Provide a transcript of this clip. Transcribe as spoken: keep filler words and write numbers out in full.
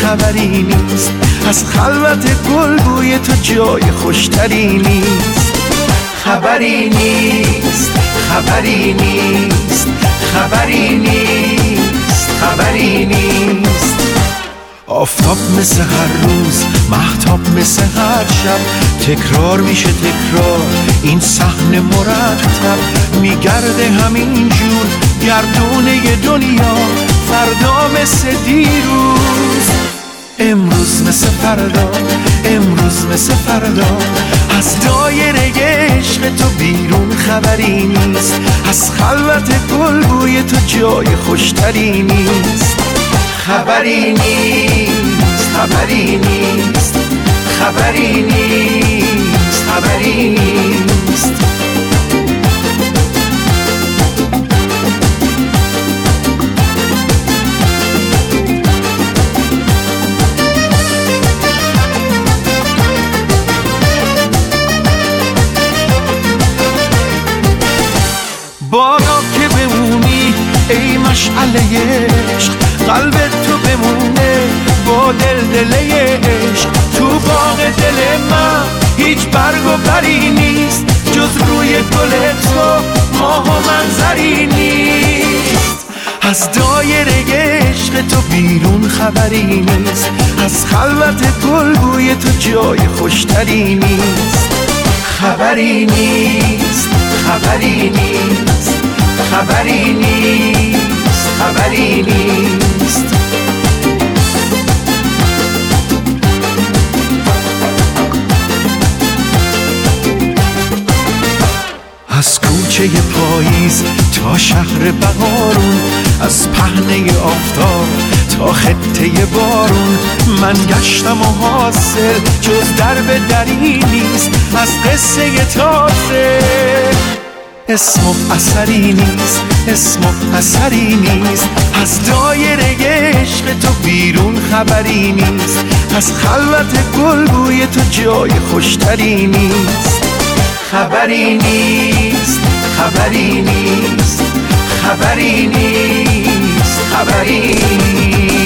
خبری نیست، از خلوت گل بوی تو جای خوشتری نیست. خبری نیست، خبری نیست، خبری نیست، خبری نیست. آفتاب مثل هر روز، مهتاب مثل هر شب، تکرار میشه تکرار این صحنه مرتب. میگرده همین جور گردونه دنیا، فردا مثل دیروز، امروز مثل فردا، امروز مثل فردا. از دایره عشق تو بیرون خبری نیست، از خلوت گل بوی تو جای خوشتری نیست. خبری نیست، خبری نیست، خبری نیست، خبری نیست. بادا که بمونی ای مشعله عشق، قلبت تو بمونه با دل دله عشق. تو باغ دل من هیچ برگ و بری نیست، جز روی گل تو ماه و منظری نیست. از دایره عشق تو بیرون خبری نیست، از خلوت گل بوی تو جای خوشتری نیست. خبری نیست، خبری نیست، خبری نیست، خبری نیست. از کوچه پاییز تا شهر بهارون، از پهنه آفتاب تا خطه بارون، من گشتم و حاصل جز درب دری نیست، از قصه تازه اسم و اثری نیست، اسم و اثری نیست. از دایره عشق تو بیرون خبری نیست، از خلوت گل بوی تو جای خوشتری نیست. خبری نیست، خبری نیست، خبری نیست، خبری نیست.